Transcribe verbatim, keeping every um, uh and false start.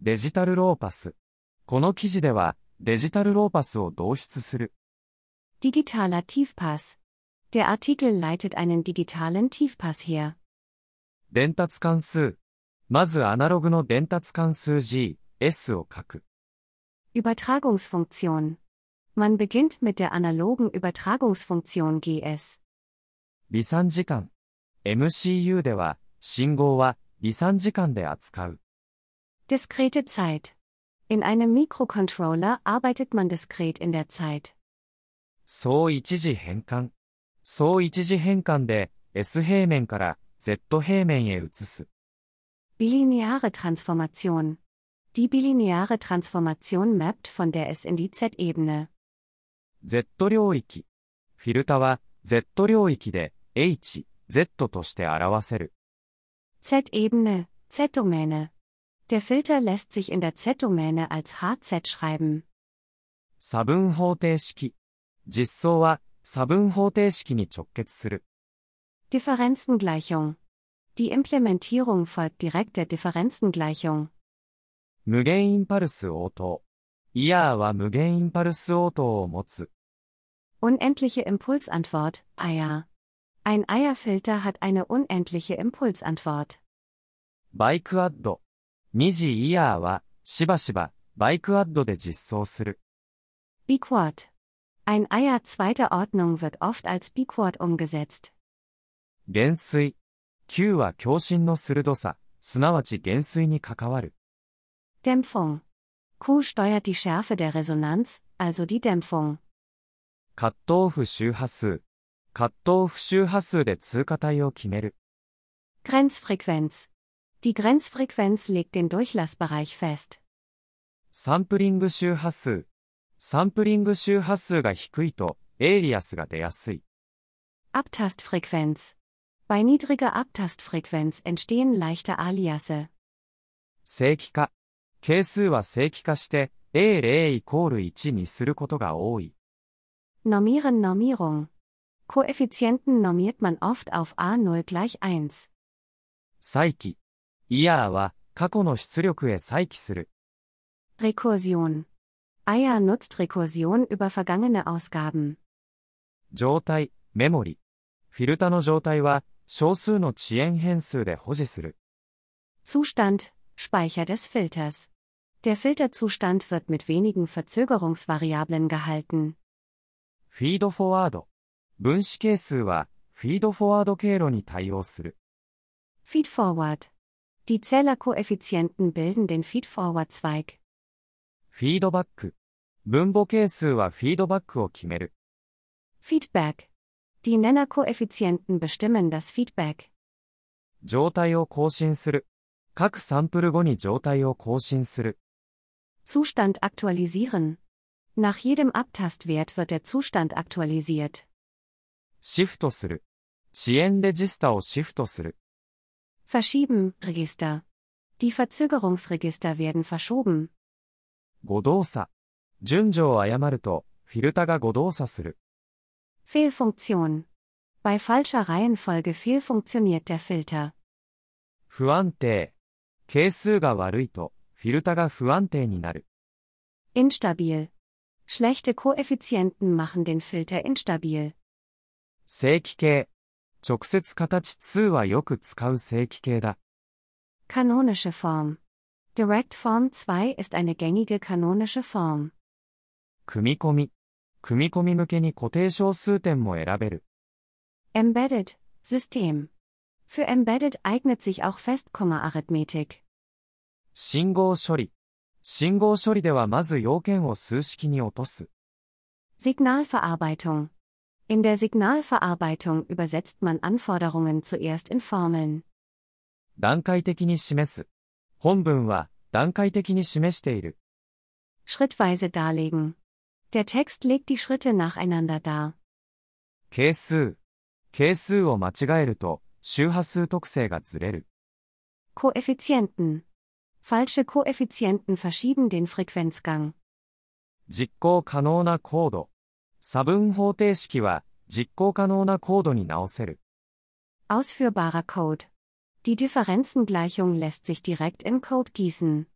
デジタルローパス。この記事では、デジタルローパスを導出する。 Digitaler Tiefpass. Der Artikel leitet einen digitalen Tiefpass her. 伝達関数。まずアナログの伝達関数 G、S を書く。 Übertragungsfunktion. Man beginnt mit der analogen Übertragungsfunktion G S. 離散時間。エムシーユー では、信号は離散時間で扱う。 Diskrete Zeit. In einem Mikrocontroller arbeitet man diskret in der Zeit. 相一次変換。相一次変換で S 平面から Z 平面へ移す。 Bilineare Transformation. Die bilineare Transformation mappt von der S in die Z-Ebene. Z 領域。フィルタは Z 領域で H、Z として表せる。 Z-Ebene, Z-Domäne. Der Filter lässt sich in der Z-Domäne als H Z schreiben. 差分方程式。実装は差分方程式に直結する。 Differenzengleichung. Die Implementierung folgt direkt der Differenzengleichung. 無限インパルス応答。イヤーは無限インパルス応答を持つ。 Unendliche Impulsantwort, I R. Ein I R-Filter hat eine unendliche Impulsantwort. バイクアッド。二次イヤーはしばしばバイクアッドで実装する。 Biquad. Ein I R zweiter Ordnung wird oft als Biquad umgesetzt. 減衰。Q は共振の鋭さ、すなわち減衰に関わる。 Dämpfung. Q steuert die Schärfe der Resonanz, also die Dämpfung. カットオフ周波数。カットオフ周波数で通過帯を決める。 Grenzfrequenz. Die Grenzfrequenz legt den Durchlassbereich fest. サンプリング周波数。サンプリング周波数が低いと、エイリアスが出やすい。 Abtastfrequenz. Bei niedriger Abtastfrequenz entstehen leichte Aliasse. 正規化。係数は正規化して、エーゼロ イコールいちにすることが多い。 Normieren Normierung. Koeffizienten normiert man oft auf A null gleich eins. 再帰。イヤーは過去の出力へ再帰する。 Rekursion. I R nutzt Rekursion über vergangene Ausgaben. 状態、メモリ。フィルタの状態は少数の遅延変数で保持する。 Zustand, Speicher des Filters. Der Filterzustand wird mit wenigen Verzögerungsvariablen gehalten. フィードフォワード。分子係数はフィードフォワード経路に対応する。 Feedforward. Die Zählerkoeffizienten bilden den Feedforward-Zweig. フィードバック。分母係数はフィードバックを決める。 Feedback. Die Nennerkoeffizienten bestimmen das Feedback. 状態を更新する。各サンプル後に状態を更新する。 Zustand aktualisieren. Nach jedem Abtastwert wird der Zustand aktualisiert. シフトする。遅延レジスタをシフトする。 Verschieben, Register. Die Verzögerungsregister werden verschoben. 誤動作。順序を誤ると、フィルタが誤動作する。 Fehlfunktion. Bei falscher Reihenfolge fehlfunktioniert der Filter. 不安定。係数が悪いと、フィルタが不安定になる。 Instabil. Schlechte Koeffizienten machen den Filter instabil. 正規形。直接形にはよく使う正規形だ。 Kanonische Form. Direct Form zwei ist eine gängige kanonische Form. 組み込み。組み込み向けに固定小数点も選べる。 Embedded, System. Für Embedded eignet sich auch Festkomma-Arithmetik. 信号処理。信号処理ではまず要件を数式に落とす。 Signalverarbeitung. In der Signalverarbeitung übersetzt man Anforderungen zuerst in Formeln. 段階的に示す。本文は段階的に示している。 Schrittweise darlegen. Der Text legt die Schritte nacheinander dar. 係数。係数を間違えると、周波数特性がずれる。 Koeffizienten. Falsche Koeffizienten verschieben den Frequenzgang. 実行可能なコード。差分方程式は実行可能なコードに直せる。 Ausführbarer Code. Die Differenzengleichung lässt sich direkt in Code gießen.